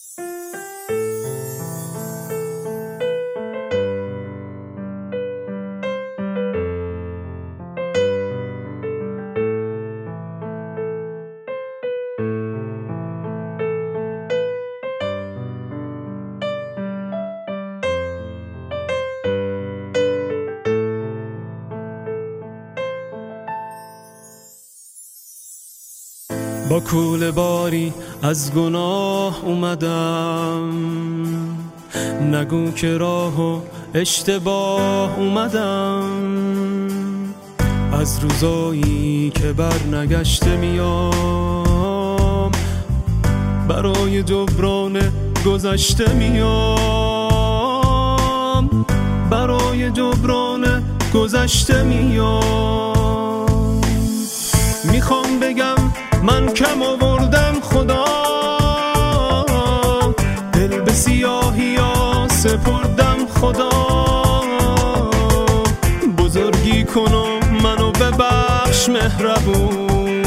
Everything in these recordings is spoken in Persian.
با کوله باری از گناه اومدم، نگو که راه و اشتباه اومدم. از روزایی که بر نگشته میام، برای جبران گذشته میام، برای جبران گذشته میام. میخوام بگم من کم آوردم خدا، دل به سیاهی ها سپردم خدا. بزرگی کن و منو ببخش مهربون،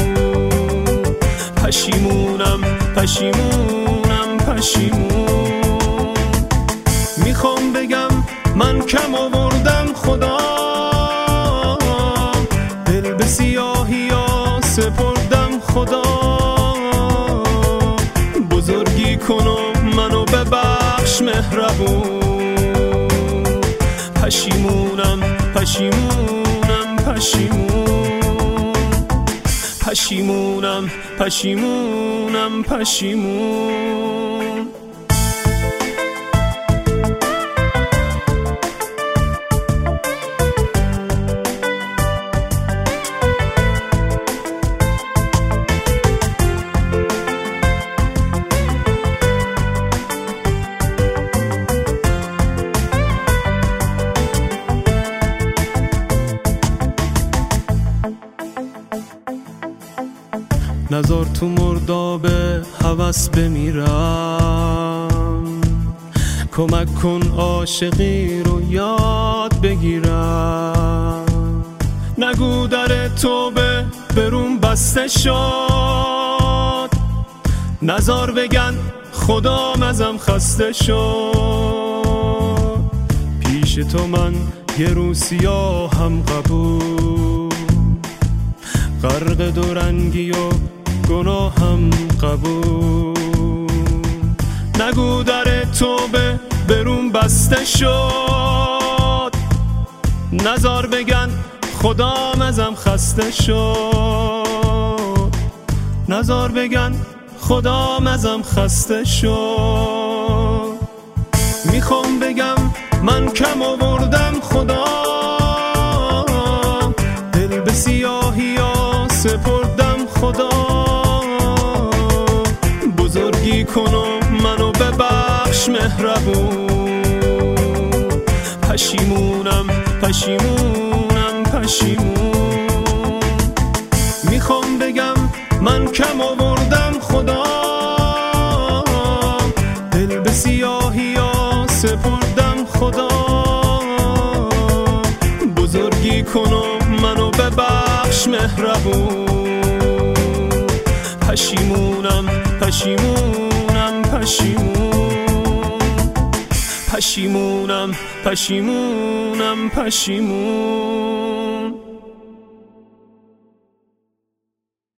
پشیمونم پشیمونم پشیمون. میخوام بگم من کم آوردم خدا، دل به سیاهی ها سپردم خدا. بزرگی کن و منو ببخش مهربون، پشیمونم پشیمونم پشیمون. پشیمونم پشیمونم پشیمون. نزار تو مرداب هوس بمیرم، کمک کن عاشقی رو یاد بگیرم. نگو در توبه بروم بسته شد، نزار بگن خدام ازم خسته شد. پیش تو من یه روز سیاهم قبول، غرق دورنگی و گناهم قبول. نگو در توبه بروم بسته شد، نزار بگن خدام ازم خسته شد. نزار بگن خدام ازم خسته شد. میخوام بگم من کم آوردم خدا، دل به سیاهی ها سپردم خدا. بزرگی کن و منو ببخش مهربون، پشیمونم پشیمونم پشیمون. میخوام بگم من کم آوردم خدا، دل به سیاهی ها سپردم خدا. بزرگی کن و منو ببخش مهربون، پشیمونم پشیمونم پشیمون. پشیمونم پشیمونم پشیمون.